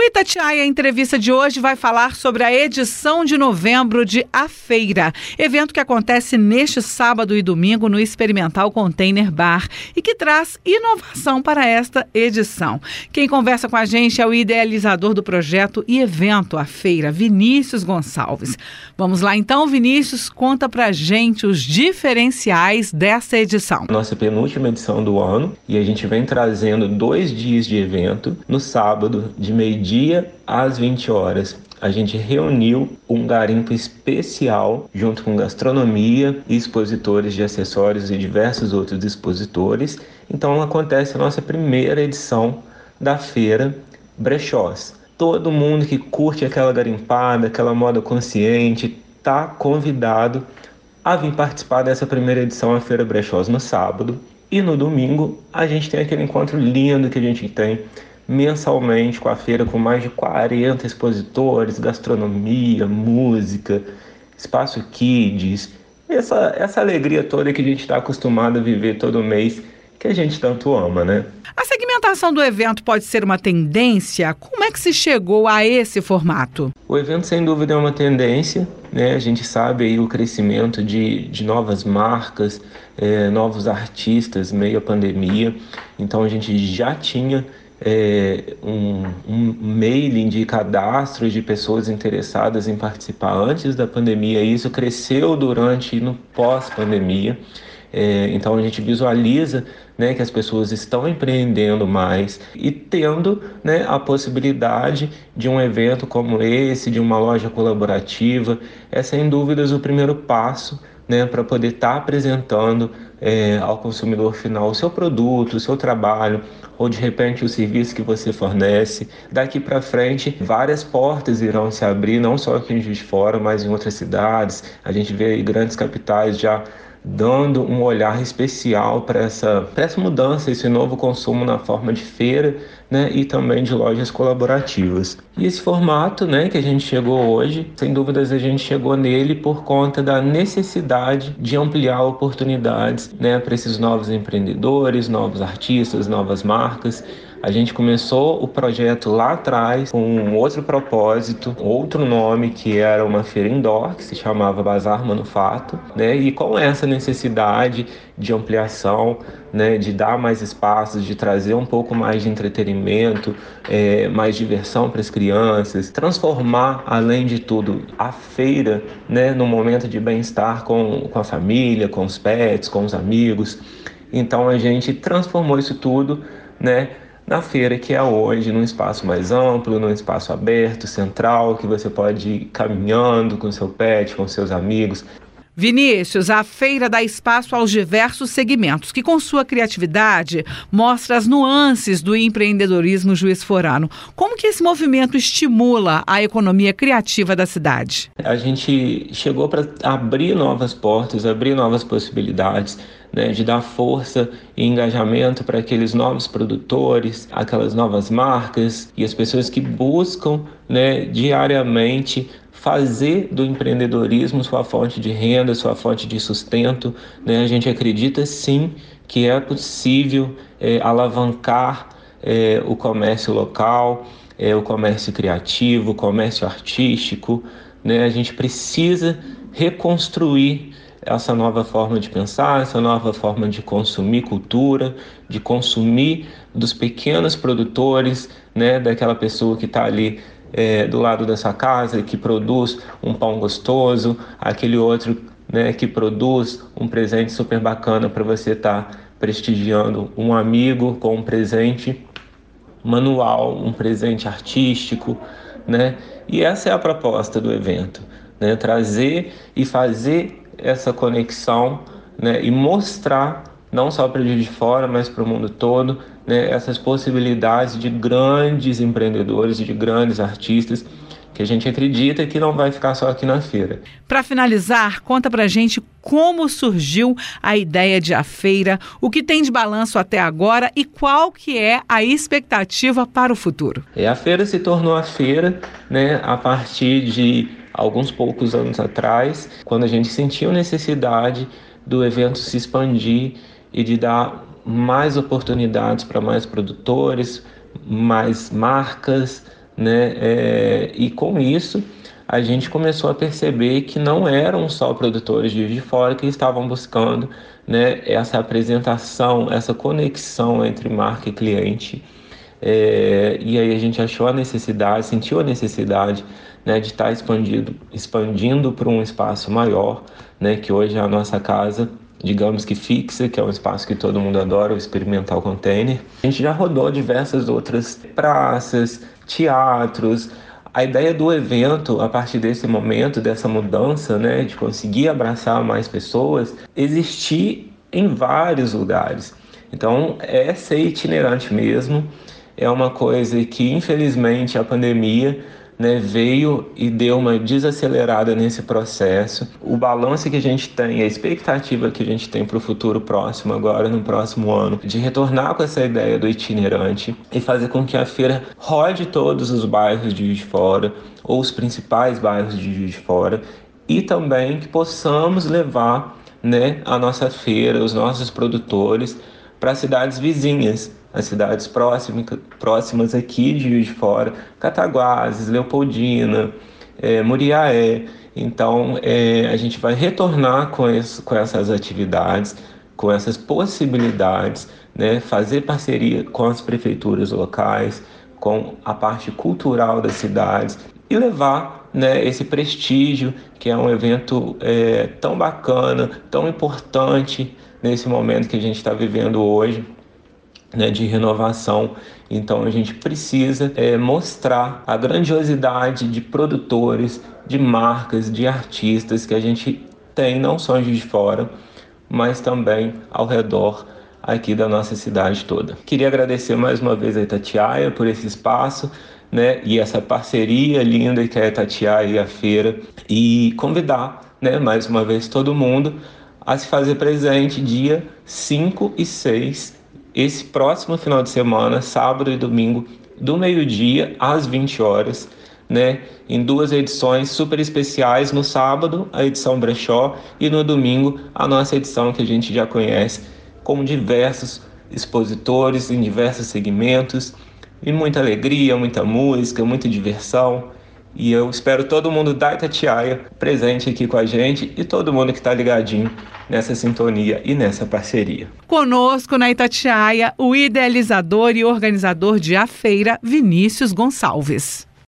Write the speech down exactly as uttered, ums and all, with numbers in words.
Itatiaia, a entrevista de hoje vai falar sobre a edição de novembro de A Feira, evento que acontece neste sábado e domingo no Experimental Container Bar e que traz inovação para esta edição. Quem conversa com a gente é o idealizador do projeto e evento A Feira, Vinícius Gonçalves. Vamos lá então, Vinícius, conta pra gente os diferenciais dessa edição. Nossa penúltima edição do ano e a gente vem trazendo dois dias de evento. No sábado, de meio-dia às vinte horas, a gente reuniu um garimpo especial junto com gastronomia, expositores de acessórios e diversos outros expositores. Então acontece a nossa primeira edição da feira Brechós. Todo mundo que curte aquela garimpada, aquela moda consciente, está convidado a vir participar dessa primeira edição da Feira Brechós no sábado. E no domingo a gente tem aquele encontro lindo que a gente tem mensalmente com a feira, com mais de quarenta expositores, gastronomia, música, espaço kids, essa, essa alegria toda que a gente está acostumado a viver todo mês, que a gente tanto ama, né? A segmentação do evento pode ser uma tendência? Como é que se chegou a esse formato? O evento, sem dúvida, é uma tendência, né? A gente sabe aí o crescimento de, de novas marcas, é, novos artistas meio à pandemia. Então a gente já tinha É, um, um mailing de cadastros de pessoas interessadas em participar antes da pandemia, e isso cresceu durante e no pós-pandemia. É, então a gente visualiza, né, que as pessoas estão empreendendo mais e tendo, né, a possibilidade de um evento como esse, de uma loja colaborativa. É sem dúvidas o primeiro passo, né, para poder estar tá apresentando é, ao consumidor final o seu produto, o seu trabalho, ou de repente o serviço que você fornece. Daqui para frente, várias portas irão se abrir, não só aqui em Juiz de Fora, mas em outras cidades. A gente vê aí grandes capitais já dando um olhar especial para essa, para essa mudança, esse novo consumo na forma de feira, né, e também de lojas colaborativas. E esse formato, né, que a gente chegou hoje, sem dúvidas a gente chegou nele por conta da necessidade de ampliar oportunidades, né, para esses novos empreendedores, novos artistas, novas marcas. A gente começou o projeto lá atrás com um outro propósito, outro nome, que era uma feira indoor, que se chamava Bazar Manufato, né? E com essa necessidade de ampliação, né, de dar mais espaços, de trazer um pouco mais de entretenimento, é, mais diversão para as crianças, transformar, além de tudo, a feira, né, num momento de bem-estar com, com a família, com os pets, com os amigos. Então a gente transformou isso tudo, né, na feira que é hoje, num espaço mais amplo, num espaço aberto, central, que você pode ir caminhando com seu pet, com seus amigos. Vinícius, a feira dá espaço aos diversos segmentos, que com sua criatividade mostra as nuances do empreendedorismo juiz-forano. Como que esse movimento estimula a economia criativa da cidade? A gente chegou para abrir novas portas, abrir novas possibilidades, né, de dar força e engajamento para aqueles novos produtores, aquelas novas marcas e as pessoas que buscam, né, diariamente fazer do empreendedorismo sua fonte de renda, sua fonte de sustento, né? A gente acredita sim que é possível é, alavancar é, o comércio local, é, o comércio criativo, o comércio artístico, né? A gente precisa reconstruir essa nova forma de pensar, essa nova forma de consumir cultura, de consumir dos pequenos produtores, né? Daquela pessoa que está ali É, do lado da sua casa, que produz um pão gostoso, aquele outro, né, que produz um presente super bacana para você estar tá prestigiando um amigo com um presente manual, um presente artístico, né? E essa é a proposta do evento, né? Trazer e fazer essa conexão, né? E mostrar, não só para o Juiz de Fora, mas para o mundo todo, né, essas possibilidades de grandes empreendedores, de grandes artistas, que a gente acredita que não vai ficar só aqui na feira. Para finalizar, conta pra gente como surgiu a ideia de A Feira, o que tem de balanço até agora e qual que é a expectativa para o futuro. É, a feira se tornou a feira, né, a partir de alguns poucos anos atrás, quando a gente sentiu necessidade do evento se expandir e de dar mais oportunidades para mais produtores, mais marcas, né? É, e com isso a gente começou a perceber que não eram só produtores de Juiz de Fora que estavam buscando, né, essa apresentação, essa conexão entre marca e cliente. É, e aí a gente achou a necessidade, sentiu a necessidade, né, de estar expandindo, expandindo para um espaço maior, né, que hoje é a nossa casa, digamos que fixa, que é um espaço que todo mundo adora, o Experimental Container. A gente já rodou diversas outras praças, teatros. A ideia do evento, a partir desse momento, dessa mudança, né, de conseguir abraçar mais pessoas, existir em vários lugares. Então, é ser itinerante mesmo. É uma coisa que, infelizmente, a pandemia, né, veio e deu uma desacelerada nesse processo. O balanço que a gente tem, a expectativa que a gente tem para o futuro próximo, agora no próximo ano, de retornar com essa ideia do itinerante e fazer com que a feira rode todos os bairros de Juiz de Fora, ou os principais bairros de Juiz de Fora, e também que possamos levar, né, a nossa feira, os nossos produtores, para cidades vizinhas, as cidades próximas, próximas aqui de Juiz de Fora, Cataguases, Leopoldina, é, Muriaé. Então, é, a gente vai retornar com, esse, com essas atividades, com essas possibilidades, né, fazer parceria com as prefeituras locais, com a parte cultural das cidades e levar, né, esse prestígio, que é um evento é, tão bacana, tão importante nesse momento que a gente está vivendo hoje, né, de renovação. Então a gente precisa é, mostrar a grandiosidade de produtores, de marcas, de artistas que a gente tem, não só em Juiz de Fora, mas também ao redor aqui da nossa cidade toda. Queria agradecer mais uma vez a Itatiaia por esse espaço, né, e essa parceria linda que é a Itatiaia e a feira, e convidar, né, mais uma vez todo mundo a se fazer presente dia cinco e seis, esse próximo final de semana, sábado e domingo, do meio-dia às vinte horas, né, em duas edições super especiais. No sábado, a edição brechó, e no domingo, a nossa edição que a gente já conhece, com diversos expositores em diversos segmentos, e muita alegria, muita música, muita diversão. E eu espero todo mundo da Itatiaia presente aqui com a gente e todo mundo que está ligadinho nessa sintonia e nessa parceria. Conosco na Itatiaia, o idealizador e organizador de A Feira, Vinícius Gonçalves.